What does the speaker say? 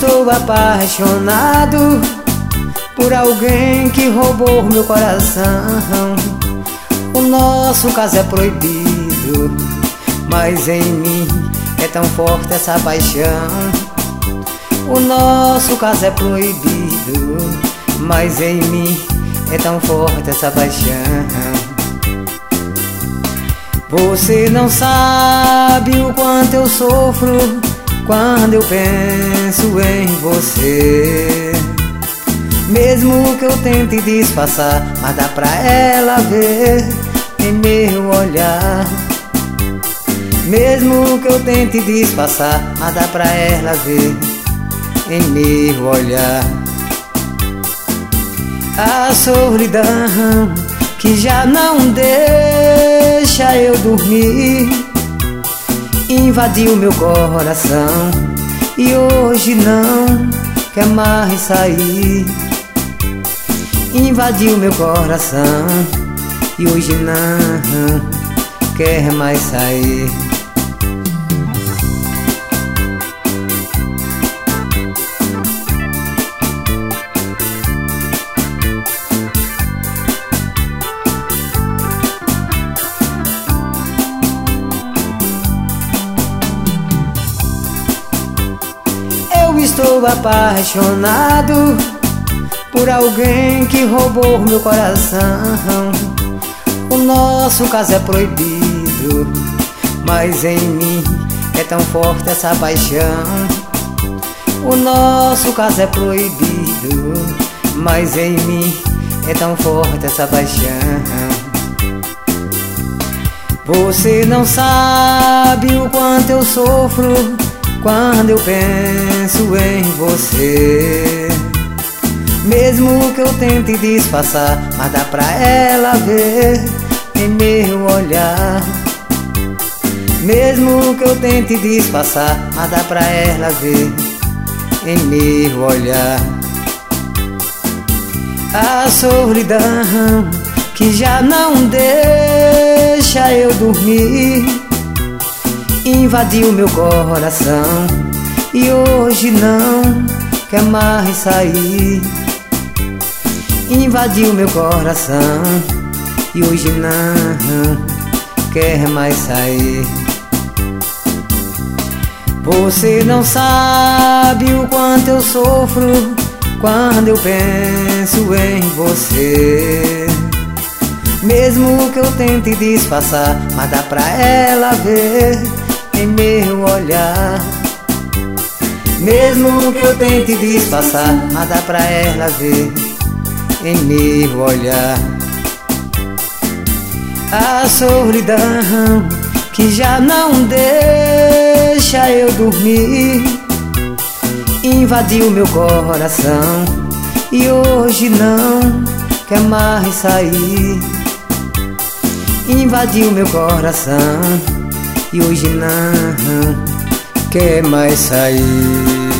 estou apaixonado por alguém que roubou meu coração. O nosso caso é proibido, mas em mim é tão forte essa paixão. O nosso caso é proibido, mas em mim é tão forte essa paixão. Você não sabe o quanto eu sofro quando eu penso em você. Mesmo que eu tente disfarçar, mas dá pra ela ver em meu olhar. Mesmo que eu tente disfarçar, mas dá pra ela ver em meu olhar. A solidão que já não deixa eu dormir invadiu meu coração e hoje não quer mais sair. Invadiu meu coração e hoje não quer mais sair. Eu estou apaixonado por alguém que roubou meu coração. O nosso caso é proibido, mas em mim é tão forte essa paixão. O nosso caso é proibido, mas em mim é tão forte essa paixão. Você não sabe o quanto eu sofro quando eu penso em você. Mesmo que eu tente disfarçar, mas dá pra ela ver em meu olhar. Mesmo que eu tente disfarçar, mas dá pra ela ver em meu olhar. A solidão que já não deixa eu dormir invadiu meu coração e hoje não quer mais sair. Invadiu meu coração e hoje não quer mais sair. Você não sabe o quanto eu sofro quando eu penso em você. Mesmo que eu tente disfarçar, mas dá pra ela ver em meu olhar. Mesmo que eu tente disfarçar, mas dá pra ela ver em meu olhar. A solidão que já não deixa eu dormir invadiu meu coração e hoje não quer mais sair. Invadiu meu coração e hoje não quer mais sair.